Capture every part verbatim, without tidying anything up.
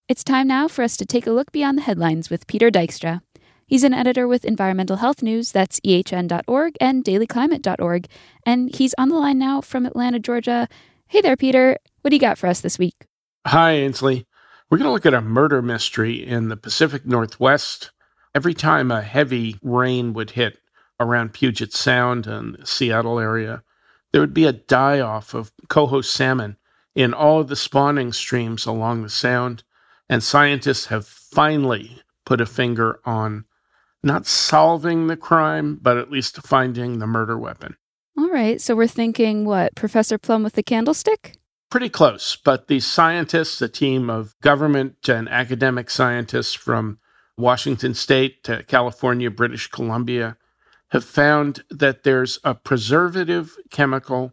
It's time now for us to take a look beyond the headlines with Peter Dykstra. He's an editor with Environmental Health News, that's E H N dot org, and daily climate dot org, and he's on the line now from Atlanta, Georgia. Hey there, Peter. What do you got for us this week? Hi, Ainsley. We're going to look at a murder mystery in the Pacific Northwest. Every time a heavy rain would hit around Puget Sound and the Seattle area, there would be a die-off of coho salmon in all of the spawning streams along the Sound, and scientists have finally put a finger on not solving the crime, but at least finding the murder weapon. All right, so we're thinking, what, Professor Plum with the candlestick? Pretty close, but these scientists, a team of government and academic scientists from Washington State to California, British Columbia, have found that there's a preservative chemical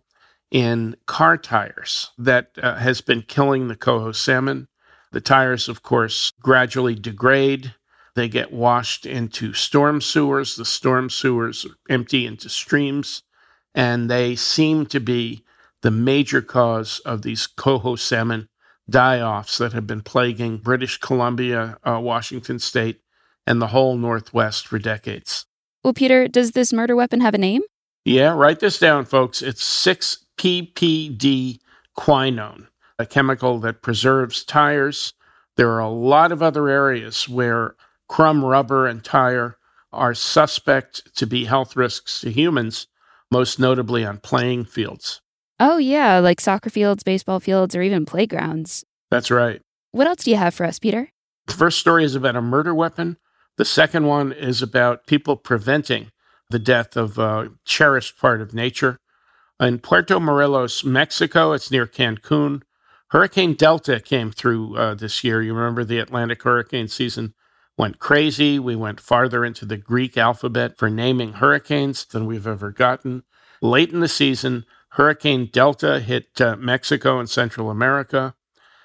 in car tires that uh, has been killing the coho salmon. The tires, of course, gradually degrade. They get washed into storm sewers. The storm sewers empty into streams, and they seem to be the major cause of these coho salmon die-offs that have been plaguing British Columbia, uh, Washington State, and the whole Northwest for decades. Well, Peter, does this murder weapon have a name? Yeah, write this down, folks. It's six P P D quinone, a chemical that preserves tires. There are a lot of other areas where crumb rubber and tire are suspect to be health risks to humans, most notably on playing fields. Oh, yeah, like soccer fields, baseball fields, or even playgrounds. That's right. What else do you have for us, Peter? The first story is about a murder weapon. The second one is about people preventing the death of a cherished part of nature. In Puerto Morelos, Mexico, it's near Cancun, Hurricane Delta came through uh, this year. You remember the Atlantic hurricane season went crazy. We went farther into the Greek alphabet for naming hurricanes than we've ever gotten. Late in the season, Hurricane Delta hit uh, Mexico and Central America.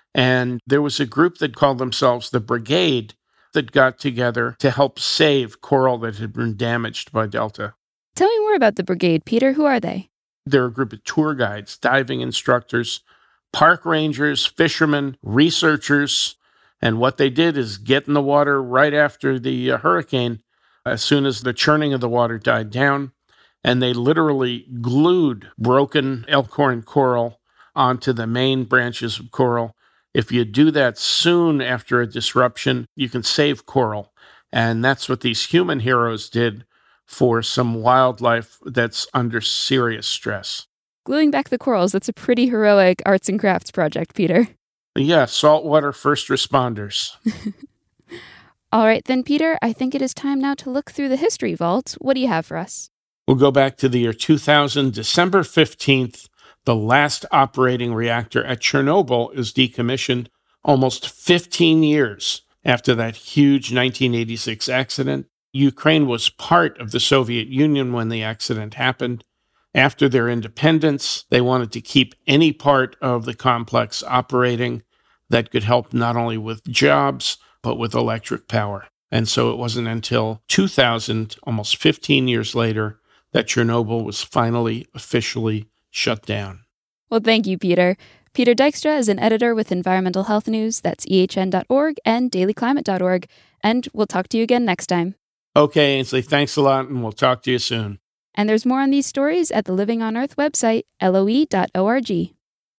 And there was a group that called themselves the Brigade that got together to help save coral that had been damaged by Delta. Tell me more about the Brigade, Peter. Who are they? They're a group of tour guides, diving instructors, park rangers, fishermen, researchers. And what they did is get in the water right after the uh, hurricane, as soon as the churning of the water died down. And they literally glued broken elkhorn coral onto the main branches of coral. If you do that soon after a disruption, you can save coral. And that's what these human heroes did for some wildlife that's under serious stress. Gluing back the corals, that's a pretty heroic arts and crafts project, Peter. Yeah, saltwater first responders. All right, then, Peter, I think it is time now to look through the history vault. What do you have for us? We'll go back to the year two thousand, December fifteenth. The last operating reactor at Chernobyl is decommissioned almost fifteen years after that huge nineteen eighty-six accident. Ukraine was part of the Soviet Union when the accident happened. After their independence, they wanted to keep any part of the complex operating that could help not only with jobs, but with electric power. And so it wasn't until two thousand, almost fifteen years later, that Chernobyl was finally officially shut down. Well, thank you, Peter. Peter Dykstra is an editor with Environmental Health News, that's E H N dot org, and daily climate dot org. And we'll talk to you again next time. Okay, Ainsley, thanks a lot, and we'll talk to you soon. And there's more on these stories at the Living on Earth website, L O E dot org.